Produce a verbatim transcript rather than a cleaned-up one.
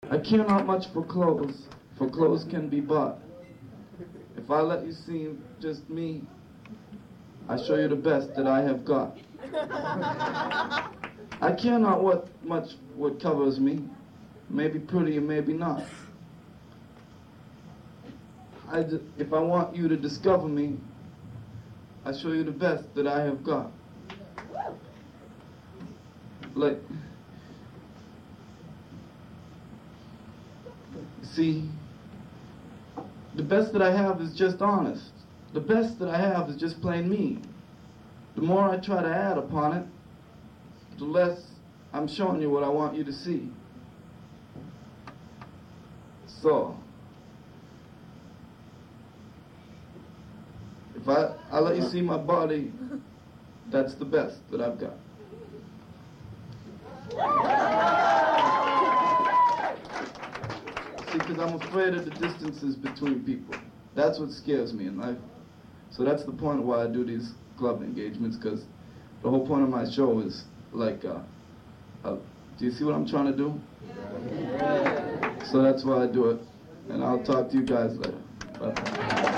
I care not much for clothes, for clothes can be bought. If I let you see just me, I show you the best that I have got. I care not what much what covers me, maybe pretty and maybe not. I d if I want you to discover me, I show you the best that I have got. Like, see, the best that I have is just honest. The best that I have is just plain me. The more I try to add upon it, the less I'm showing you what I want you to see. So, if I, I let you see my body, that's the best that I've got. See, because I'm afraid of the distances between people. That's what scares me in life. So that's the point of why I do these club engagements, because the whole point of my show is like, uh, uh, do you see what I'm trying to do? Yeah. So that's why I do it. And I'll talk to you guys later. Bye.